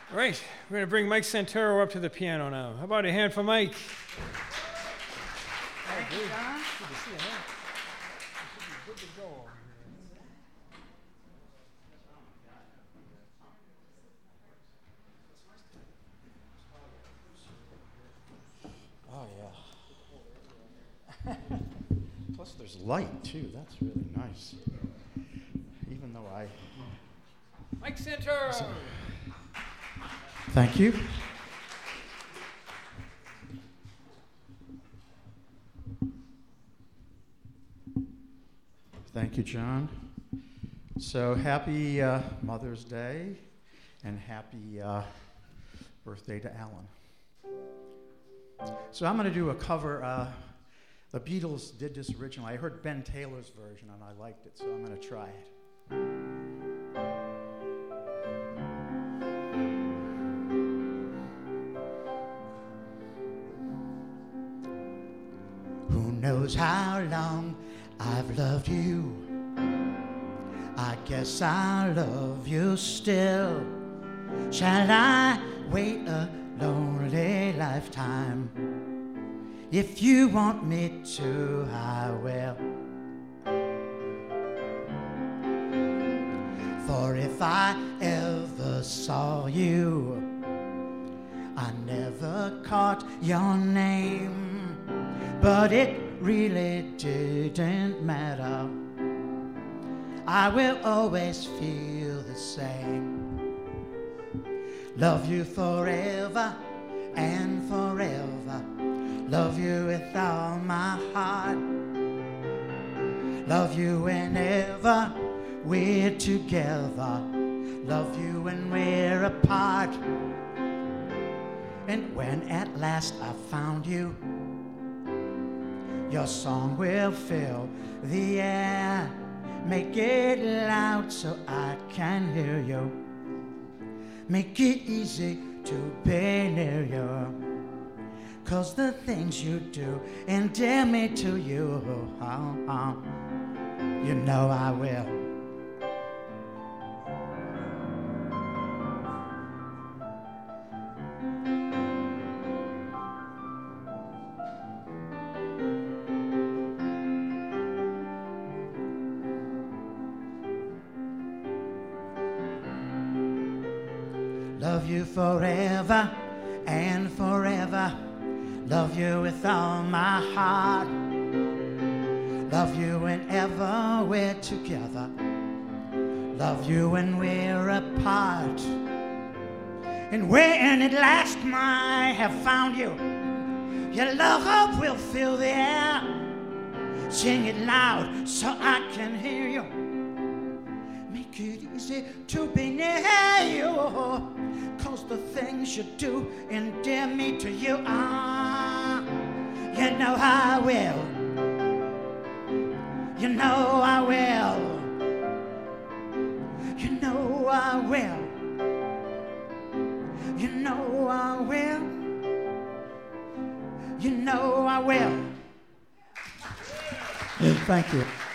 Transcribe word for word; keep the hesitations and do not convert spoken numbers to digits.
All right, we're going to bring Mike Santoro up to the piano now. How about a hand for Mike? Thank you, John. Good to see you, man. You should be good to go over Oh, yeah. Plus, there's light, too. That's really nice. Even though I... Mike Santoro! So, thank you. Thank you, John. So happy uh, Mother's Day and happy uh, birthday to Alan. So I'm going to do a cover. Uh, the Beatles did this originally. I heard Ben Taylor's version and I liked it, so I'm going to try it. Who knows how long I've loved you? I guess I'll love you still. Shall I wait a lonely lifetime? If you want me to, I will. For if I ever saw you, I never caught your name. But it really didn't matter. I will always feel the same. Love you forever and forever. Love you with all my heart. Love you whenever we're together. Love you when we're apart. And when at last I found you, your song will fill the air. Make it loud so I can hear you. Make it easy to be near you. 'Cause the things you do endear me to you. Oh, oh. You know I will. Love you forever and forever. Love you with all my heart. Love you whenever we're together. Love you when we're apart. And when at last I have found you, your love will fill the air. Sing it loud so I can hear you. Make it easy to be near you. 'Cause the things you do endear me to you. Ah, you know I will. You know I will. You know I will. You know I will. You know I will. Thank you.